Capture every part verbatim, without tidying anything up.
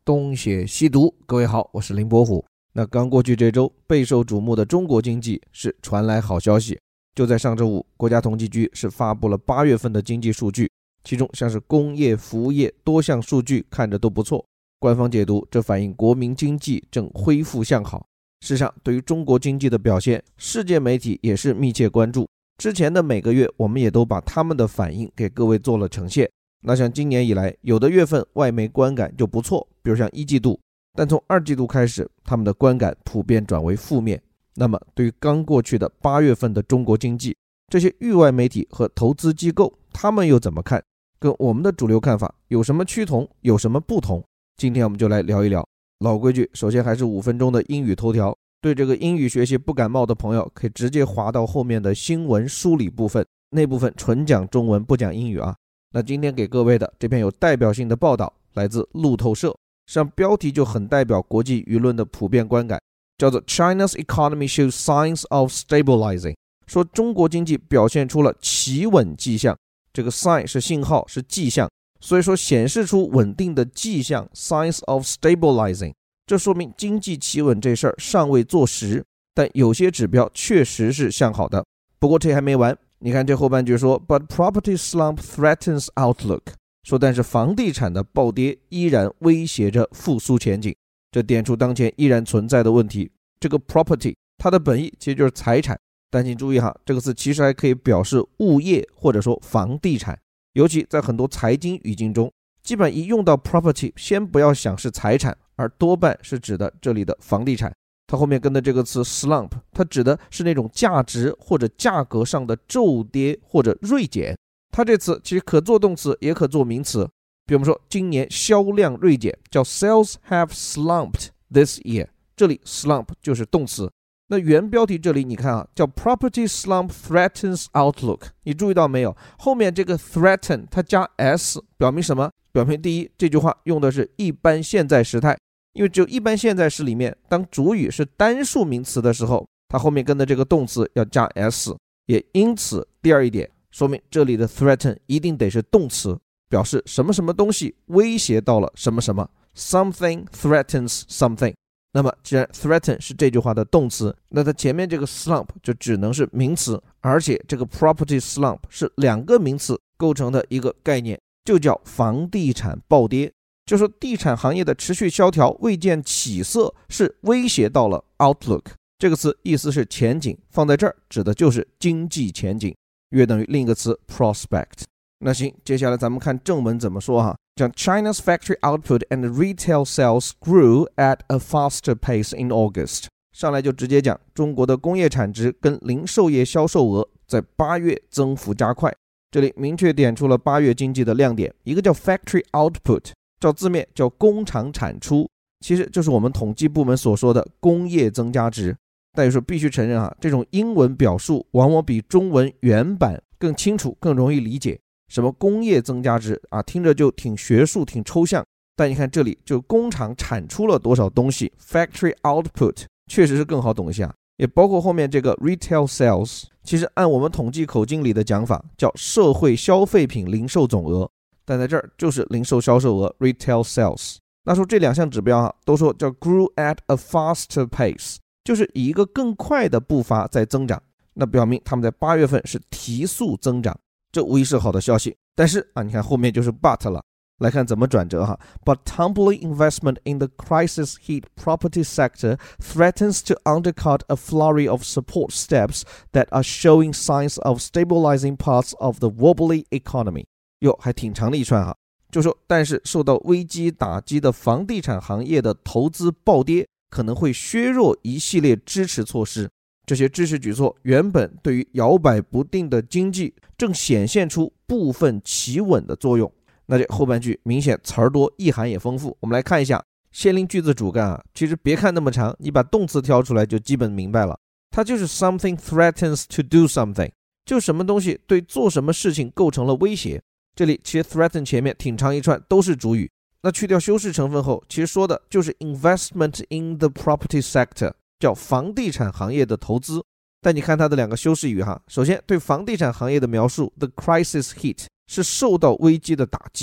东写西读，各位好，我是林伯虎。那刚过去这周，备受瞩目的中国经济是传来好消息。就在上周五，国家统计局是发布了八月份的经济数据，其中像是工业、服务业多项数据看着都不错。官方解读，这反映国民经济正恢复向好。事实上，对于中国经济的表现，世界媒体也是密切关注。之前的每个月，我们也都把他们的反应给各位做了呈现。那像今年以来，有的月份外媒观感就不错，比如像一季度，但从二季度开始，他们的观感普遍转为负面。那么对于刚过去的八月份的中国经济，这些域外媒体和投资机构他们又怎么看？跟我们的主流看法有什么趋同，有什么不同？今天我们就来聊一聊。老规矩，首先还是五分钟的英语头条。对这个英语学习不感冒的朋友，可以直接滑到后面的新闻梳理部分，那部分纯讲中文不讲英语啊。那今天给各位的这篇有代表性的报道来自路透社，上标题就很代表国际舆论的普遍观感，叫做 China's economy shows signs of stabilizing， 说中国经济表现出了企稳迹象。这个 sign 是信号，是迹象，所以说显示出稳定的迹象 signs of stabilizing， 这说明经济企稳这事儿尚未坐实，但有些指标确实是向好的。不过这还没完，你看这后半句说 But property slump threatens outlook， 说但是房地产的暴跌依然威胁着复苏前景，这点出当前依然存在的问题。这个 property 它的本意其实就是财产，但请注意哈，这个词其实还可以表示物业或者说房地产，尤其在很多财经语境中，基本一用到 property， 先不要想是财产，而多半是指的这里的房地产。它后面跟的这个词 slump， 它指的是那种价值或者价格上的骤跌或者锐减。它这词其实可做动词也可做名词，比如我们说今年销量锐减，叫 sales have slumped this year， 这里 slump 就是动词。那原标题这里你看啊，叫 property slump threatens outlook， 你注意到没有？后面这个 threaten 它加 s， 表明什么？表明第一，这句话用的是一般现在时态，因为只有一般现在时里面，当主语是单数名词的时候，它后面跟的这个动词要加 s， 也因此第二一点说明这里的 threaten 一定得是动词，表示什么什么东西威胁到了什么什么， something threatens something。 那么既然 threaten 是这句话的动词，那它前面这个 slump 就只能是名词，而且这个 property slump 是两个名词构成的一个概念，就叫房地产暴跌。就说地产行业的持续萧条未见起色，是威胁到了 outlook 这个词，意思是前景，放在这儿指的就是经济前景，约等于另一个词 prospect。 那行，接下来咱们看正文怎么说哈。讲 China's factory output and retail sales grew at a faster pace in August， 上来就直接讲中国的工业产值跟零售业销售额在八月增幅加快。这里明确点出了八月经济的亮点，一个叫 factory output，照字面叫工厂产出，其实就是我们统计部门所说的工业增加值。但有时候必须承认啊，这种英文表述往往比中文原版更清楚，更容易理解。什么工业增加值啊，听着就挺学术挺抽象，但你看这里就工厂产出了多少东西， factory output 确实是更好懂一下。也包括后面这个 retail sales， 其实按我们统计口径里的讲法叫社会消费品零售总额，但在这儿就是零售销售额 retail sales。 那说这两项指标啊，都说叫 grew at a faster pace， 就是以一个更快的步伐在增长，那表明他们在八月份是提速增长，这无疑是好的消息。但是啊，你看后面就是 but 了，来看怎么转折哈。But tumbling investment in the crisis-hit property sector threatens to undercut a flurry of support steps that are showing signs of stabilizing parts of the wobbly economy。哟，还挺长的一串哈，就说但是受到危机打击的房地产行业的投资暴跌可能会削弱一系列支持措施，这些支持举措原本对于摇摆不定的经济正显现出部分企稳的作用。那这后半句明显词儿多，意涵也丰富，我们来看一下。先令句子主干啊，其实别看那么长，你把动词挑出来就基本明白了，它就是 something threatens to do something， 就什么东西对做什么事情构成了威胁。这里其实 threaten 前面挺长一串都是主语，那去掉修饰成分后，其实说的就是 investment in the property sector， 叫房地产行业的投资。但你看它的两个修饰语哈，首先对房地产行业的描述 the crisis hit 是受到危机的打击，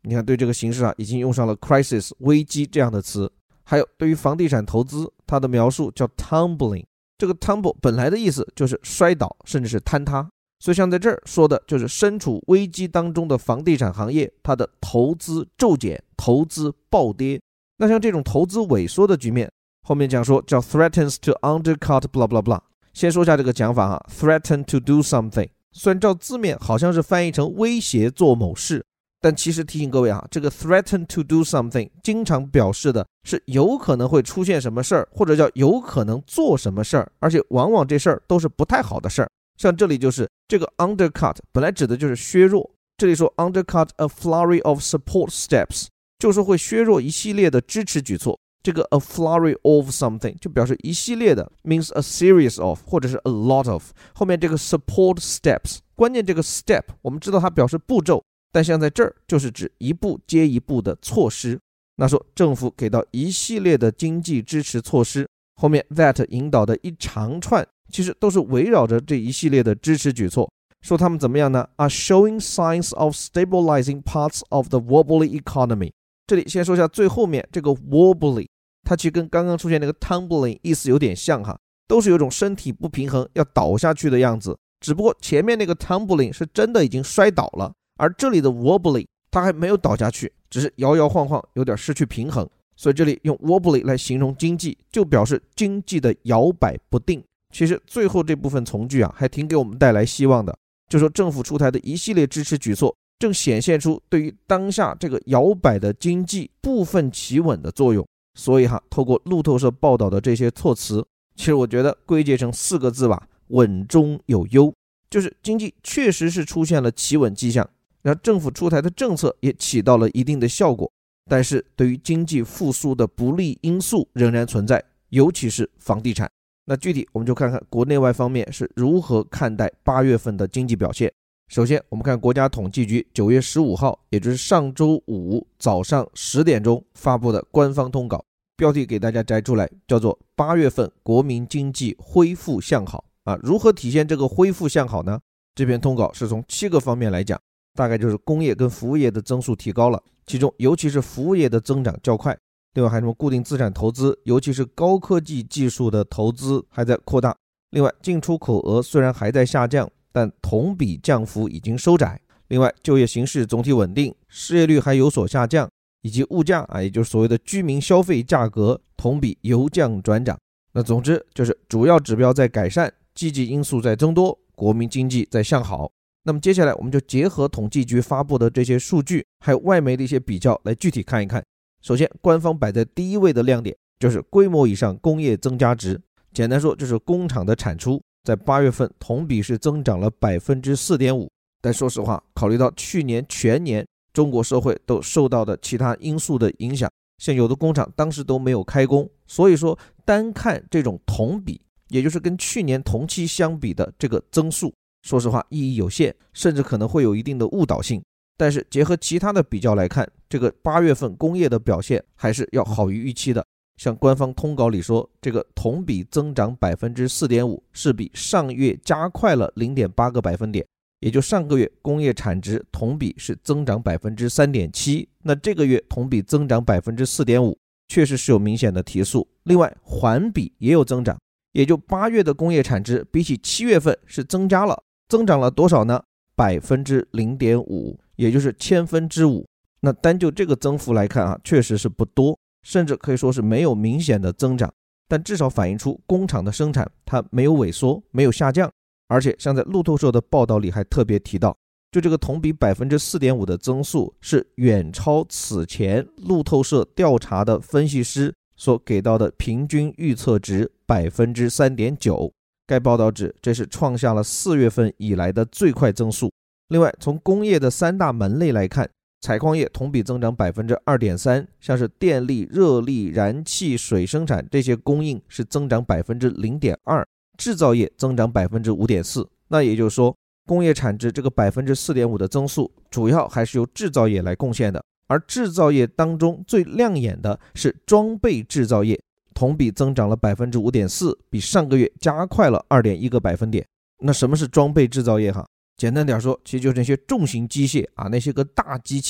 你看对这个形势啊，已经用上了 crisis 危机这样的词。还有对于房地产投资，它的描述叫 tumbling， 这个 tumble 本来的意思就是摔倒甚至是坍塌，所以像在这儿说的就是身处危机当中的房地产行业，它的投资骤减，投资暴跌。那像这种投资萎缩的局面，后面讲说叫 threatens to undercut blah blah blah。 先说一下这个讲法哈 threaten to do something， 虽然照字面好像是翻译成威胁做某事，但其实提醒各位啊，这个 threaten to do something 经常表示的是有可能会出现什么事儿，或者叫有可能做什么事儿，而且往往这事儿都是不太好的事儿。像这里就是这个 undercut 本来指的就是削弱，这里说 undercut a flurry of support steps 就是会削弱一系列的支持举措。这个 a flurry of something 就表示一系列的 means a series of 或者是 a lot of， 后面这个 support steps 关键这个 step 我们知道它表示步骤，但像在这儿就是指一步接一步的措施。那说政府给到一系列的经济支持措施，后面 that 引导的一长串其实都是围绕着这一系列的支持举措。说他们怎么样呢？ are showing signs of stabilizing parts of the wobbly economy。 这里先说一下最后面这个 wobbly， 它其实跟刚刚出现那个 tumbling 意思有点像哈，都是有种身体不平衡要倒下去的样子，只不过前面那个 tumbling 是真的已经摔倒了，而这里的 wobbly 它还没有倒下去，只是摇摇晃晃有点失去平衡，所以这里用 wobbly 来形容经济，就表示经济的摇摆不定。其实最后这部分从句啊，还挺给我们带来希望的，就说政府出台的一系列支持举措正显现出对于当下这个摇摆的经济部分企稳的作用。所以哈，透过路透社报道的这些措辞，其实我觉得归结成四个字吧，稳中有优，就是经济确实是出现了企稳迹象，然后政府出台的政策也起到了一定的效果，但是对于经济复苏的不利因素仍然存在，尤其是房地产。那具体我们就看看国内外方面是如何看待八月份的经济表现。首先我们看国家统计局九月十五号，也就是上周五早上十点钟发布的官方通稿，标题给大家摘出来，叫做八月份国民经济恢复向好啊。如何体现这个恢复向好呢？这篇通稿是从七个方面来讲，大概就是工业跟服务业的增速提高了，其中尤其是服务业的增长较快，另外还有什么固定资产投资，尤其是高科技技术的投资还在扩大。另外进出口额虽然还在下降，但同比降幅已经收窄。另外就业形势总体稳定，失业率还有所下降，以及物价啊，也就是所谓的居民消费价格同比由降转涨。那总之就是主要指标在改善，积极因素在增多，国民经济在向好。那么接下来我们就结合统计局发布的这些数据，还有外媒的一些比较来具体看一看。首先官方摆在第一位的亮点就是规模以上工业增加值，简单说就是工厂的产出，在八月份同比是增长了 百分之四点五。 但说实话，考虑到去年全年中国社会都受到的其他因素的影响，像有的工厂当时都没有开工，所以说单看这种同比，也就是跟去年同期相比的这个增速，说实话意义有限，甚至可能会有一定的误导性。但是结合其他的比较来看，这个八月份工业的表现还是要好于预期的。像官方通稿里说，这个同比增长 百分之四点五 是比上月加快了 零点八个百分点，也就上个月工业产值同比是增长 百分之三点七， 那这个月同比增长 百分之四点五， 确实是有明显的提速。另外环比也有增长，也就八月的工业产值比起七月份是增加了，增长了多少呢？ 百分之零点五， 也就是千分之五。那单就这个增幅来看啊，确实是不多，甚至可以说是没有明显的增长，但至少反映出工厂的生产它没有萎缩，没有下降。而且像在路透社的报道里还特别提到，就这个同比 百分之四点五 的增速是远超此前路透社调查的分析师所给到的平均预测值 百分之三点九。 该报道指这是创下了四月份以来的最快增速。另外从工业的三大门类来看，采矿业同比增长 百分之二点三， 像是电力、热力、燃气、水生产这些供应是增长 百分之零点二， 制造业增长 百分之五点四。 那也就是说工业产值这个 百分之四点五 的增速主要还是由制造业来贡献的，而制造业当中最亮眼的是装备制造业，同比增长了 百分之五点四， 比上个月加快了 二点一个百分点。那什么是装备制造业哈？简单点说，其实就是那些重型机械啊，那些个大机器，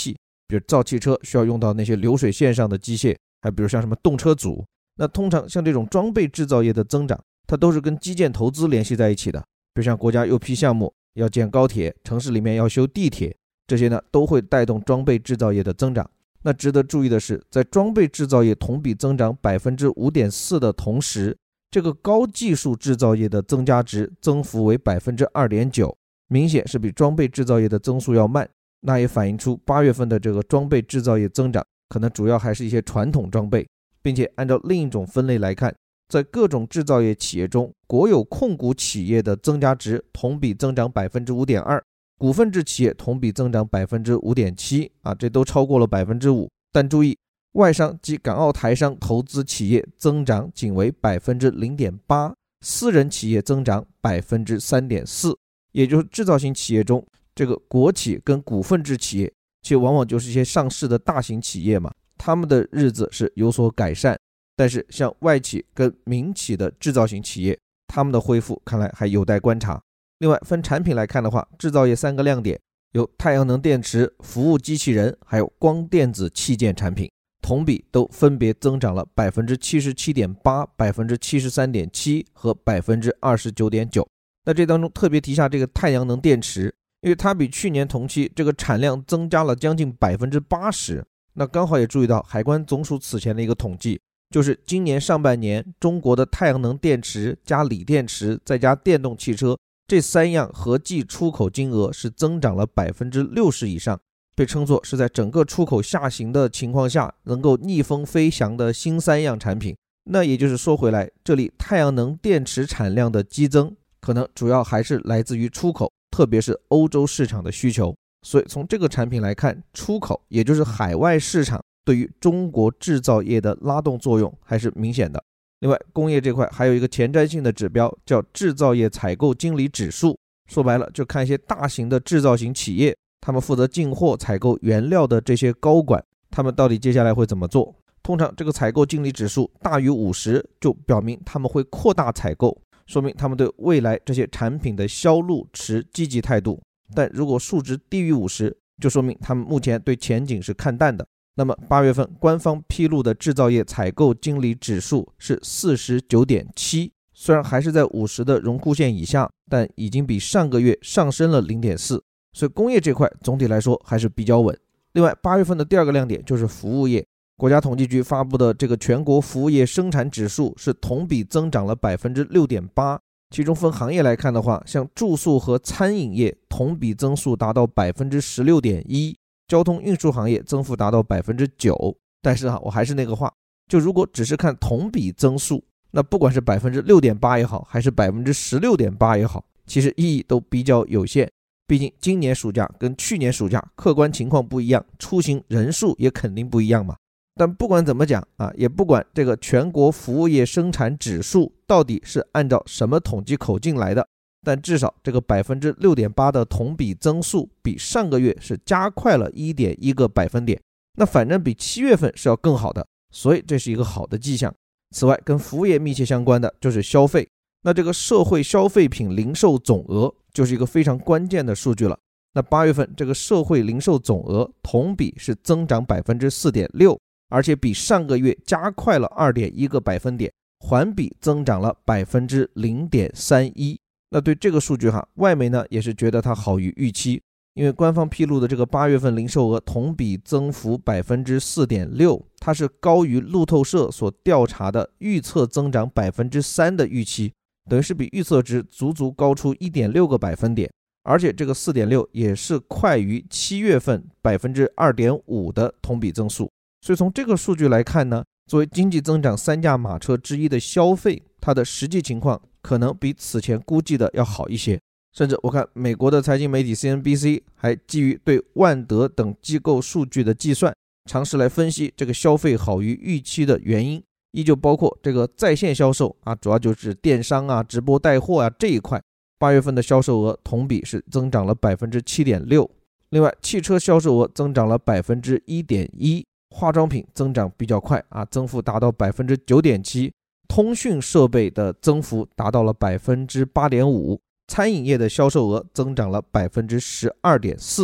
比如造汽车需要用到那些流水线上的机械，还比如像什么动车组。那通常像这种装备制造业的增长，它都是跟基建投资联系在一起的，比如像国家又批项目要建高铁，城市里面要修地铁，这些呢都会带动装备制造业的增长。那值得注意的是，在装备制造业同比增长 百分之五点四 的同时，这个高技术制造业的增加值增幅为 百分之二点九， 明显是比装备制造业的增速要慢。那也反映出八月份的这个装备制造业增长可能主要还是一些传统装备，并且按照另一种分类来看，在各种制造业企业中，国有控股企业的增加值同比增长 百分之五点二， 股份制企业同比增长 百分之五点七 啊，这都超过了 百分之五。 但注意，外商及港澳台商投资企业增长仅为 百分之零点八， 私人企业增长 百分之三点四， 也就是制造型企业中，这个国企跟股份制企业其实往往就是一些上市的大型企业嘛，他们的日子是有所改善。但是像外企跟民企的制造型企业，他们的恢复看来还有待观察。另外分产品来看的话，制造业三个亮点有太阳能电池、服务机器人还有光电子器件产品，同比都分别增长了 百分之七十七点八、百分之七十三点七 和 百分之二十九点九。 那这当中特别提下这个太阳能电池，因为它比去年同期这个产量增加了将近 百分之八十。 那刚好也注意到海关总署此前的一个统计，就是今年上半年中国的太阳能电池加锂电池再加电动汽车这三样合计出口金额是增长了 百分之六十 以上，被称作是在整个出口下行的情况下能够逆风飞翔的新三样产品。那也就是说回来，这里太阳能电池产量的激增可能主要还是来自于出口，特别是欧洲市场的需求。所以从这个产品来看，出口也就是海外市场对于中国制造业的拉动作用还是明显的。另外工业这块还有一个前瞻性的指标叫制造业采购经理指数，说白了就看一些大型的制造型企业，他们负责进货采购原料的这些高管，他们到底接下来会怎么做。通常这个采购经理指数大于五十，就表明他们会扩大采购，说明他们对未来这些产品的销路持积极态度。但如果数值低于五十，就说明他们目前对前景是看淡的。那么八月份官方披露的制造业采购经理指数是 四十九点七， 虽然还是在五十的荣枯线以下，但已经比上个月上升了 零点四， 所以工业这块总体来说还是比较稳。另外八月份的第二个亮点就是服务业，国家统计局发布的这个全国服务业生产指数是同比增长了 百分之六点八，其中分行业来看的话，像住宿和餐饮业同比增速达到 百分之十六点一， 交通运输行业增幅达到 百分之九。 但是啊，我还是那个话，就如果只是看同比增速，那不管是 百分之六点八 也好，还是 百分之十六点八 也好，其实意义都比较有限。毕竟今年暑假跟去年暑假客观情况不一样，出行人数也肯定不一样嘛。但不管怎么讲啊，也不管这个全国服务业生产指数到底是按照什么统计口径来的，但至少这个 百分之六点八 的同比增速比上个月是加快了 一点一 个百分点，那反正比七月份是要更好的，所以这是一个好的迹象。此外跟服务业密切相关的就是消费，那这个社会消费品零售总额就是一个非常关键的数据了。那八月份这个社会零售总额同比是增长 百分之四点六，而且比上个月加快了 二点一 个百分点，环比增长了 百分之零点三一。 那对这个数据哈，外媒呢也是觉得它好于预期，因为官方披露的这个八月份零售额同比增幅 百分之四点六， 它是高于路透社所调查的预测增长 百分之三 的预期，等于是比预测值足足高出 一点六 个百分点，而且这个 四点六 也是快于七月份 百分之二点五 的同比增速。所以从这个数据来看呢，作为经济增长三驾马车之一的消费，它的实际情况可能比此前估计的要好一些。甚至我看美国的财经媒体 C N B C 还基于对万德等机构数据的计算，尝试来分析这个消费好于预期的原因，依旧包括这个在线销售啊，主要就是电商啊、直播带货啊这一块，八月份的销售额同比是增长了 百分之七点六。 另外汽车销售额增长了 百分之一点一，化妆品增长比较快啊，增幅达到 百分之九点七， 通讯设备的增幅达到了 百分之八点五， 餐饮业的销售额增长了 百分之十二点四。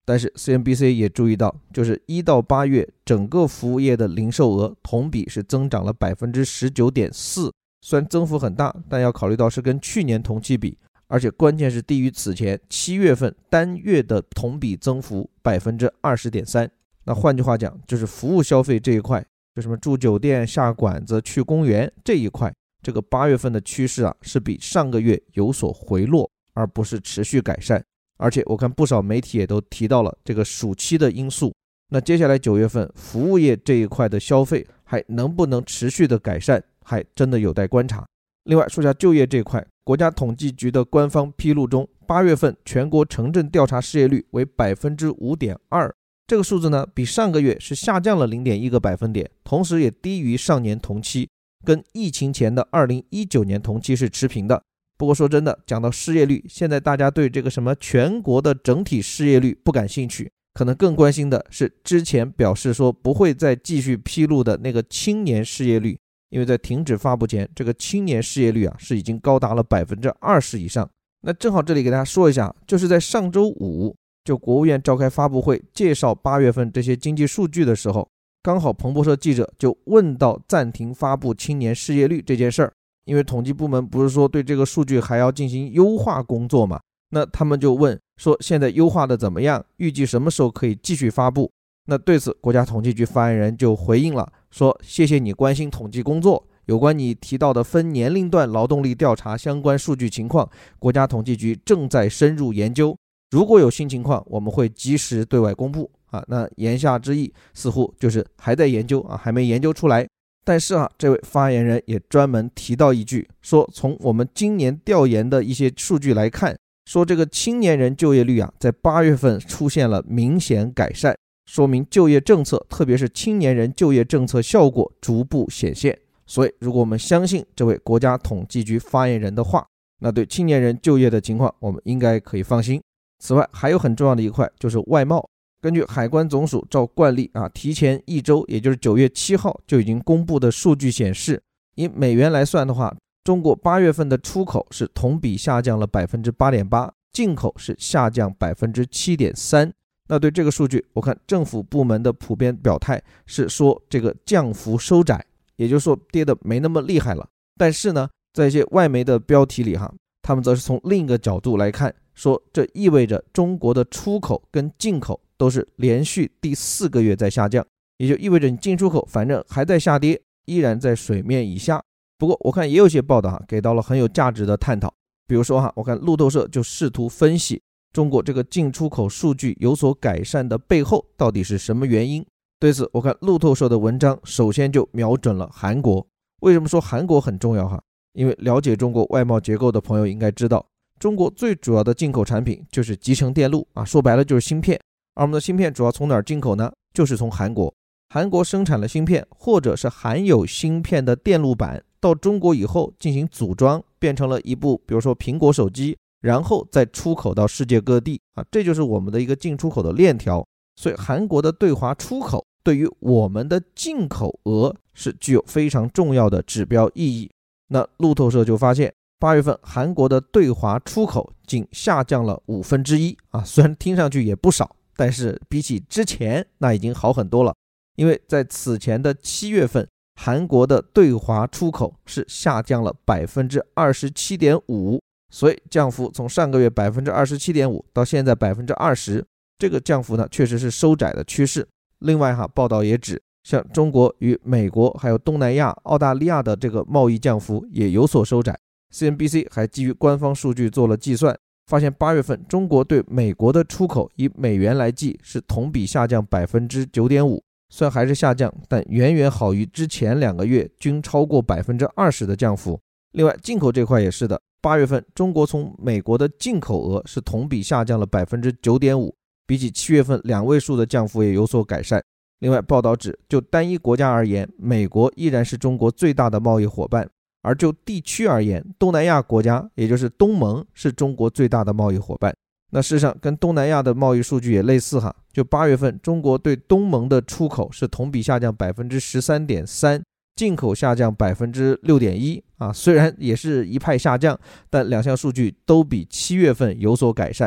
但是 C N B C 也注意到，就是一到八月整个服务业的零售额同比是增长了 百分之十九点四， 虽然增幅很大，但要考虑到是跟去年同期比，而且关键是低于此前七月份单月的同比增幅 百分之二十点三。 那换句话讲，就是服务消费这一块，就什么住酒店、下馆子、去公园这一块，这个八月份的趋势啊是比上个月有所回落，而不是持续改善。而且我看不少媒体也都提到了这个暑期的因素，那接下来九月份服务业这一块的消费还能不能持续的改善，还真的有待观察。另外说下就业这一块，国家统计局的官方披露中，八月份全国城镇调查失业率为 百分之五点二， 这个数字呢比上个月是下降了 零点一个百分点，同时也低于上年同期，跟疫情前的二零一九年同期是持平的。不过说真的，讲到失业率，现在大家对这个什么全国的整体失业率不感兴趣，可能更关心的是之前表示说不会再继续披露的那个青年失业率，因为在停止发布前，这个青年失业率啊是已经高达了 百分之二十 以上。那正好这里给大家说一下，就是在上周五，就国务院召开发布会介绍八月份这些经济数据的时候，刚好彭博社记者就问到暂停发布青年失业率这件事儿。因为统计部门不是说对这个数据还要进行优化工作嘛，那他们就问说现在优化的怎么样，预计什么时候可以继续发布。那对此国家统计局发言人就回应了，说谢谢你关心统计工作，有关你提到的分年龄段劳动力调查相关数据情况，国家统计局正在深入研究，如果有新情况我们会及时对外公布啊。那言下之意似乎就是还在研究啊，还没研究出来。但是啊，这位发言人也专门提到一句，说从我们今年调研的一些数据来看，说这个青年人就业率啊，在八月份出现了明显改善，说明就业政策，特别是青年人就业政策效果逐步显现。所以如果我们相信这位国家统计局发言人的话，那对青年人就业的情况我们应该可以放心。此外还有很重要的一块就是外贸。根据海关总署照惯例啊，提前一周，也就是九月七号就已经公布的数据显示，以美元来算的话，中国八月份的出口是同比下降了 百分之八点八， 进口是下降 百分之七点三。 那对这个数据，我看政府部门的普遍表态是说这个降幅收窄，也就是说跌得没那么厉害了。但是呢，在一些外媒的标题里哈，他们则是从另一个角度来看，说这意味着中国的出口跟进口都是连续第四个月在下降，也就意味着你进出口反正还在下跌，依然在水面以下。不过我看也有些报道哈，给到了很有价值的探讨。比如说哈，我看路透社就试图分析中国这个进出口数据有所改善的背后到底是什么原因。对此，我看路透社的文章首先就瞄准了韩国。为什么说韩国很重要哈？因为了解中国外贸结构的朋友应该知道，中国最主要的进口产品就是集成电路啊，说白了就是芯片。而我们的芯片主要从哪儿进口呢？就是从韩国。韩国生产了芯片，或者是含有芯片的电路板，到中国以后进行组装，变成了一部比如说苹果手机，然后再出口到世界各地啊，这就是我们的一个进出口的链条。所以韩国的对华出口对于我们的进口额是具有非常重要的指标意义。那路透社就发现，八月份韩国的对华出口仅下降了五分之一啊，虽然听上去也不少，但是比起之前那已经好很多了。因为在此前的七月份，韩国的对华出口是下降了 百分之二十七点五， 所以降幅从上个月 百分之二十七点五 到现在 百分之二十， 这个降幅呢确实是收窄的趋势。另外哈，报道也指像中国与美国还有东南亚、澳大利亚的这个贸易降幅也有所收窄。 C N B C 还基于官方数据做了计算，发现八月份中国对美国的出口以美元来计是同比下降 百分之九点五， 虽然还是下降，但远远好于之前两个月均超过 百分之二十 的降幅。另外进口这块也是的，八月份中国从美国的进口额是同比下降了 百分之九点五， 比起七月份两位数的降幅也有所改善。另外报道指，就单一国家而言，美国依然是中国最大的贸易伙伴，而就地区而言，东南亚国家也就是东盟是中国最大的贸易伙伴。那事实上跟东南亚的贸易数据也类似哈，就八月份中国对东盟的出口是同比下降 百分之十三点三， 进口下降 百分之六点一 啊，虽然也是一派下降，但两项数据都比七月份有所改善，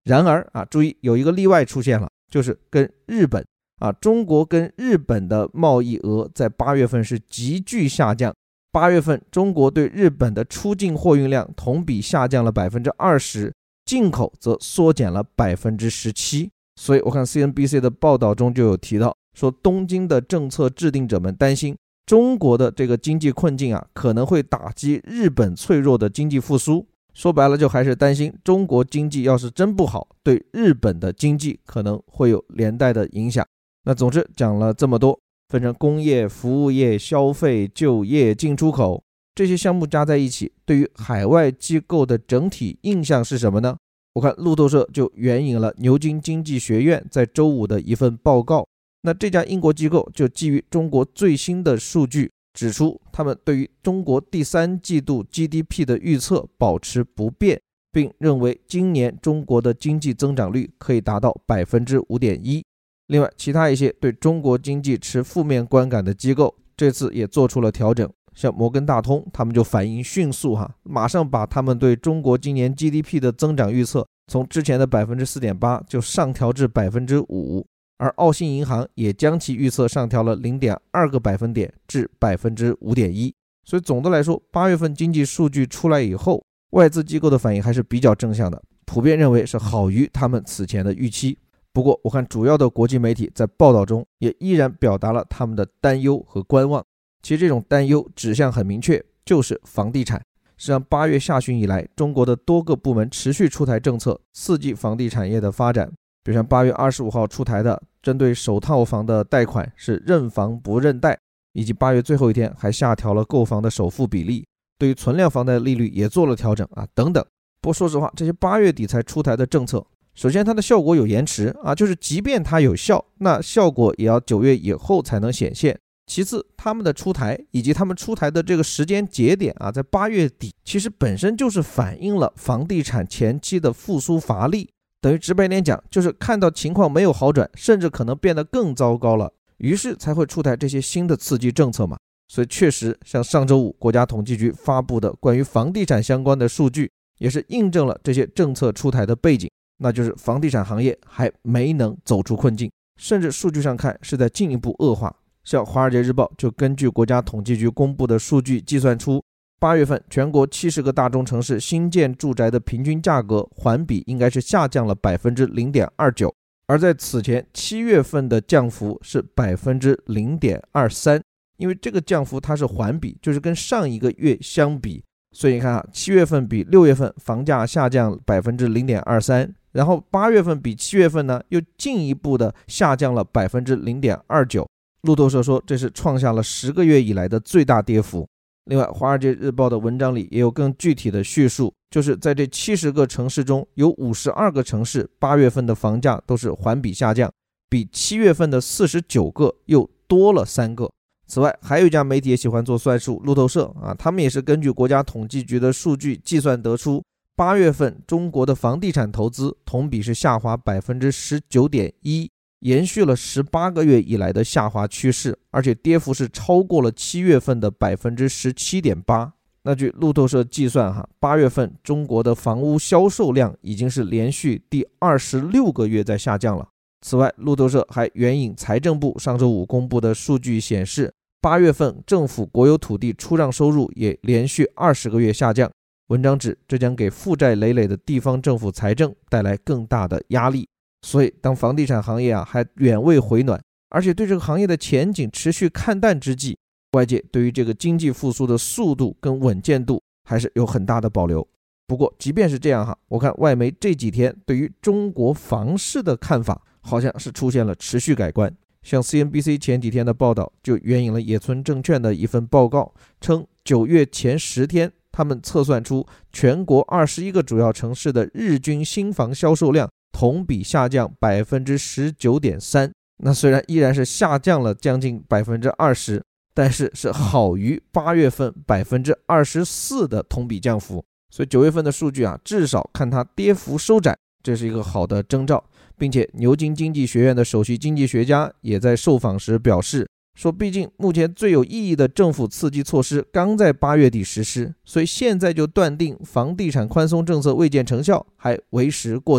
然而啊，注意有一个例外出现了，就是跟日本啊，中国跟日本的贸易额在八月份是急剧下降。八月份中国对日本的出境货运量同比下降了 百分之二十， 进口则缩减了 百分之十七。 所以我看 C N B C 的报道中就有提到，说东京的政策制定者们担心中国的这个经济困境啊，可能会打击日本脆弱的经济复苏。说白了就还是担心中国经济要是真不好，对日本的经济可能会有连带的影响。那总之讲了这么多，分成工业、服务业、消费、就业、进出口这些项目加在一起，对于海外机构的整体印象是什么呢？我看路透社就援引了牛津经济学院在周五的一份报告。那这家英国机构就基于中国最新的数据指出，他们对于中国第三季度 G D P 的预测保持不变，并认为今年中国的经济增长率可以达到 百分之五点一。另外其他一些对中国经济持负面观感的机构这次也做出了调整，像摩根大通他们就反应迅速哈，马上把他们对中国今年 G D P 的增长预测从之前的 百分之四点八 就上调至 百分之五， 而澳新银行也将其预测上调了 零点二 个百分点至 百分之五点一。 所以总的来说，八月份经济数据出来以后，外资机构的反应还是比较正向的，普遍认为是好于他们此前的预期。不过我看主要的国际媒体在报道中也依然表达了他们的担忧和观望。其实这种担忧指向很明确，就是房地产。实际上八月下旬以来，中国的多个部门持续出台政策刺激房地产业的发展。比如像八月二十五号出台的针对首套房的贷款是认房不认贷，以及八月最后一天还下调了购房的首付比例，对于存量房贷利率也做了调整啊，等等。不过说实话，这些八月底才出台的政策，首先它的效果有延迟啊，就是即便它有效，那效果也要九月以后才能显现。其次，他们的出台以及他们出台的这个时间节点啊，在八月底，其实本身就是反映了房地产前期的复苏乏力，等于直白点讲，就是看到情况没有好转，甚至可能变得更糟糕了，于是才会出台这些新的刺激政策嘛。所以确实，像上周五国家统计局发布的关于房地产相关的数据，也是印证了这些政策出台的背景，那就是房地产行业还没能走出困境，甚至数据上看是在进一步恶化。像华尔街日报就根据国家统计局公布的数据计算出，八月份全国七十个大中城市新建住宅的平均价格环比应该是下降了 百分之零点二九， 而在此前七月份的降幅是 百分之零点二三。 因为这个降幅它是环比，就是跟上一个月相比，所以你看啊，七月份比六月份房价下降 百分之零点二三， 然后八月份比七月份呢又进一步的下降了 百分之零点二九。路透社说这是创下了十个月以来的最大跌幅。另外华尔街日报的文章里也有更具体的叙述，就是在这七十个城市中有五十二个城市八月份的房价都是环比下降，比七月份的四十九个又多了三个。此外还有一家媒体也喜欢做算术，路透社啊，他们也是根据国家统计局的数据计算得出，八月份中国的房地产投资同比是下滑 百分之十九点一，延续了十八个月以来的下滑趋势，而且跌幅是超过了七月份的 百分之十七点八。 那据路透社计算哈，八月份中国的房屋销售量已经是连续第二十六个月在下降了。此外路透社还援引财政部上周五公布的数据显示，八月份政府国有土地出让收入也连续二十个月下降。文章指这将给负债累累的地方政府财政带来更大的压力。所以当房地产行业啊还远未回暖，而且对这个行业的前景持续看淡之际，外界对于这个经济复苏的速度跟稳健度还是有很大的保留。不过即便是这样哈，我看外媒这几天对于中国房市的看法好像是出现了持续改观。像 C N B C 前几天的报道就援引了野村证券的一份报告，称九月前十天他们测算出全国二十一个主要城市的日均新房销售量同比下降 百分之十九点三。 那虽然依然是下降了将近 百分之二十， 但是是好于八月份 百分之二十四 的同比降幅。所以九月份的数据啊，至少看它跌幅收窄，这是一个好的征兆。并且牛津经济学院的首席经济学家也在受访时表示说，毕竟目前最有意义的政府刺激措施刚在八月底实施，所以现在就断定房地产宽松政策未见成效还为时过早。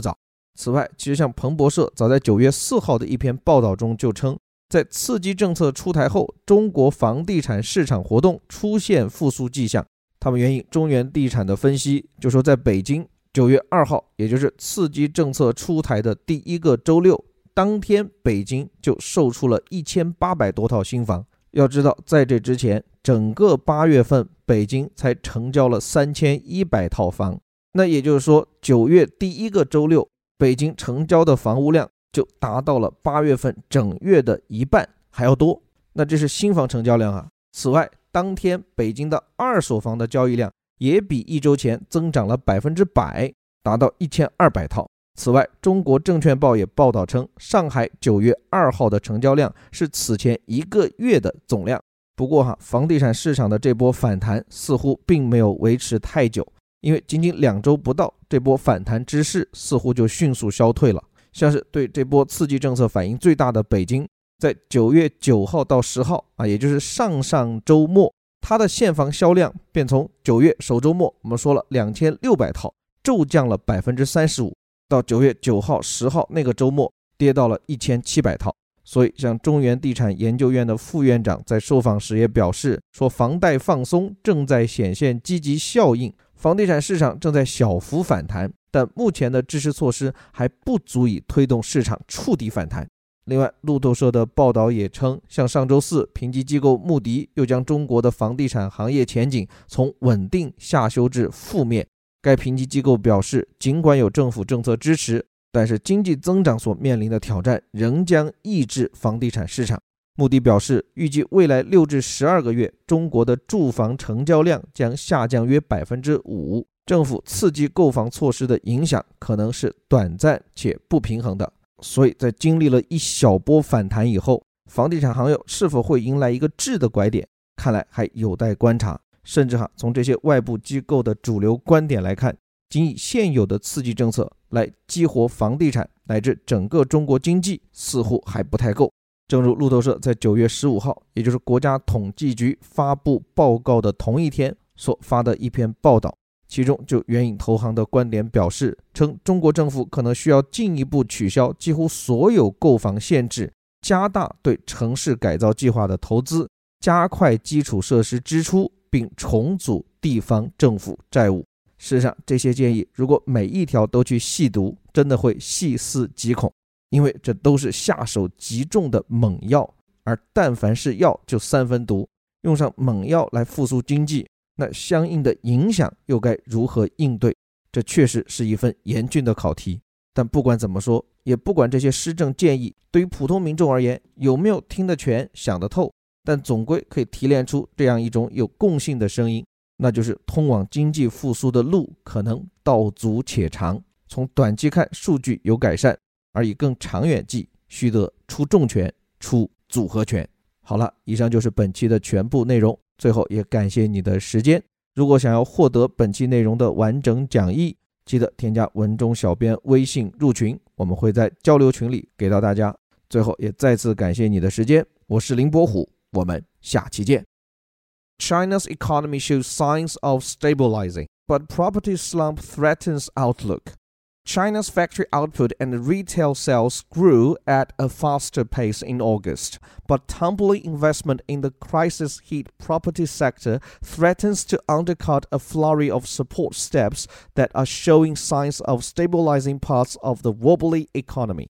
此外，其实像彭博社早在九月四号的一篇报道中就称，在刺激政策出台后，中国房地产市场活动出现复苏迹象。他们援引中原地产的分析，就说在北京九月二号，也就是刺激政策出台的第一个周六，当天北京就售出了一千八百多套新房。要知道，在这之前，整个八月份北京才成交了三千一百套房。那也就是说，九月第一个周六，北京成交的房屋量就达到了八月份整月的一半还要多。那这是新房成交量啊。此外，当天北京的二手房的交易量也比一周前增长了百分之百，达到一千二百套。此外，中国证券报也报道称，上海九月二号的成交量是此前一个月的总量。不过哈，房地产市场的这波反弹似乎并没有维持太久，因为仅仅两周不到，这波反弹之势似乎就迅速消退了。像是对这波刺激政策反应最大的北京，在九月九号到十号啊，也就是上上周末，它的现房销量便从九月首周末我们说了两千六百套，骤降了 百分之三十五， 到九月九号、十号那个周末跌到了一千七百套。所以像中原地产研究院的副院长在受访时也表示说，房贷放松正在显现积极效应，房地产市场正在小幅反弹，但目前的支持措施还不足以推动市场触底反弹。另外，路透社的报道也称，像上周四，评级机构穆迪又将中国的房地产行业前景从稳定下修至负面。该评级机构表示，尽管有政府政策支持，但是经济增长所面临的挑战仍将抑制房地产市场。穆迪表示，预计未来六至十二个月，中国的住房成交量将下降约 百分之五， 政府刺激购房措施的影响可能是短暂且不平衡的。所以在经历了一小波反弹以后，房地产行业是否会迎来一个质的拐点，看来还有待观察。甚至哈，从这些外部机构的主流观点来看，仅以现有的刺激政策来激活房地产乃至整个中国经济似乎还不太够。正如路透社在九月十五号，也就是国家统计局发布报告的同一天所发的一篇报道，其中就援引投行的观点表示，称中国政府可能需要进一步取消几乎所有购房限制，加大对城市改造计划的投资，加快基础设施支出，并重组地方政府债务。事实上，这些建议如果每一条都去细读，真的会细思极恐，因为这都是下手极重的猛药，而但凡是药就三分毒，用上猛药来复苏经济，那相应的影响又该如何应对？这确实是一份严峻的考题。但不管怎么说，也不管这些施政建议对于普通民众而言有没有听得全、想得透，但总归可以提炼出这样一种有共性的声音，那就是通往经济复苏的路可能道阻且长。从短期看数据有改善，而以更长远计，须得出重拳、出组合拳。好了，以上就是本期的全部内容。最后也感谢你的时间。如果想要获得本期内容的完整讲义，记得添加文中小编微信入群，我们会在交流群里给到大家。最后也再次感谢你的时间，我是林伯虎，我们下期见。China's economy shows signs of stabilizing, but property slump threatens outlook. China's factory output and retail sales grew at a faster pace in August, but tumbling investment in the crisis-hit property sector threatens to undercut a flurry of support steps that are showing signs of stabilizing parts of the wobbly economy.